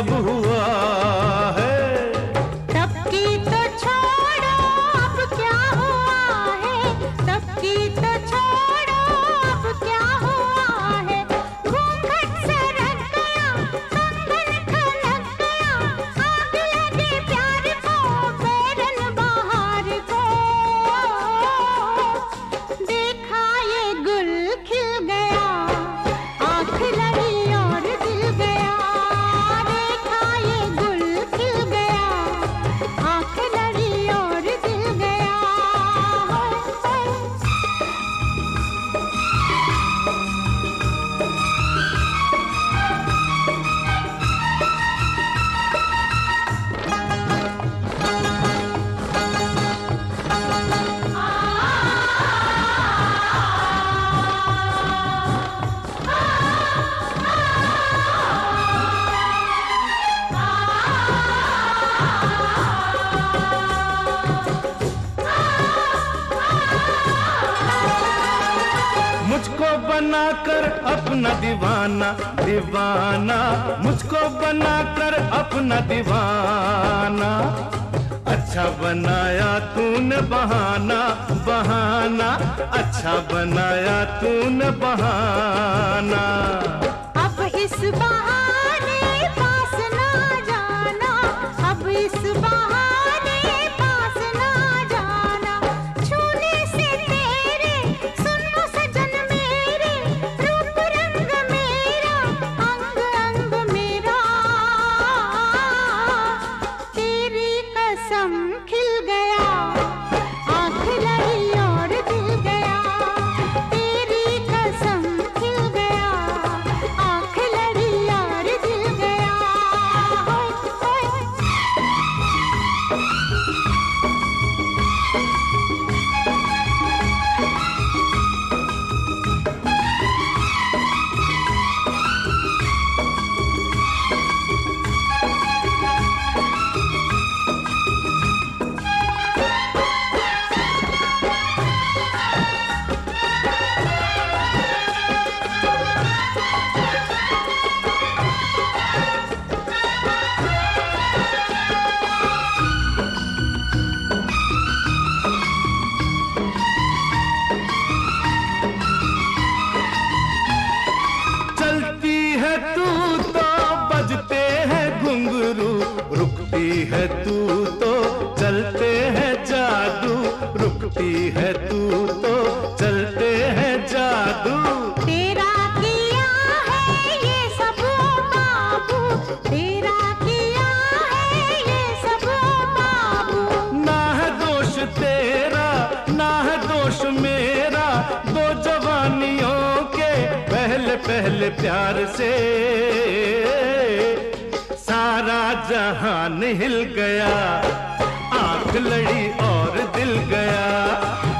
अब हुआ है। तब की तो छोड़ो अब क्या हुआ है, तब की तो छोड़ो अब क्या हुआ है। घूंघट सरक गया, कंगन खनक गया, आग लगे प्यार को, बैरन बहार को। देखा ये गुल खिल गया, आँख लड़ी और दिल गया। देखा ये गुल खिल गया, आँख लड़ी और दिल गया। मुझको बनाकर अपना दीवाना दीवाना, मुझको बनाकर अपना दीवाना। अच्छा बनाया तूने बहाना बहाना, अच्छा बनाया तूने बहाना। अब इस बहाने पास ना जाना, अब इस बहाने पास ना जाना। छूने से तेरे सुन वो सजन मेरे, रूप रंग मेरा, अंग अंग मेरा। तेरी कसम खिल गया, आँख लड़ी और दिल गया। तेरी कसम खिल गया, आँख लड़ी और दिल गया। चलती है तू तो बजते हैं घुंघरू, रुकती है तू तो चलते हैं जादू, रुकती है तू तो चलते हैं जादू। तेरा किया है ये सब बाबू, तेरा किया है ये सब बाबू। ना है दोष तेरा ना है दोष मेरा, दो जवानियों के पहले पहले प्यार से सारा जहान हिल गया, आंख लड़ी और दिल गया।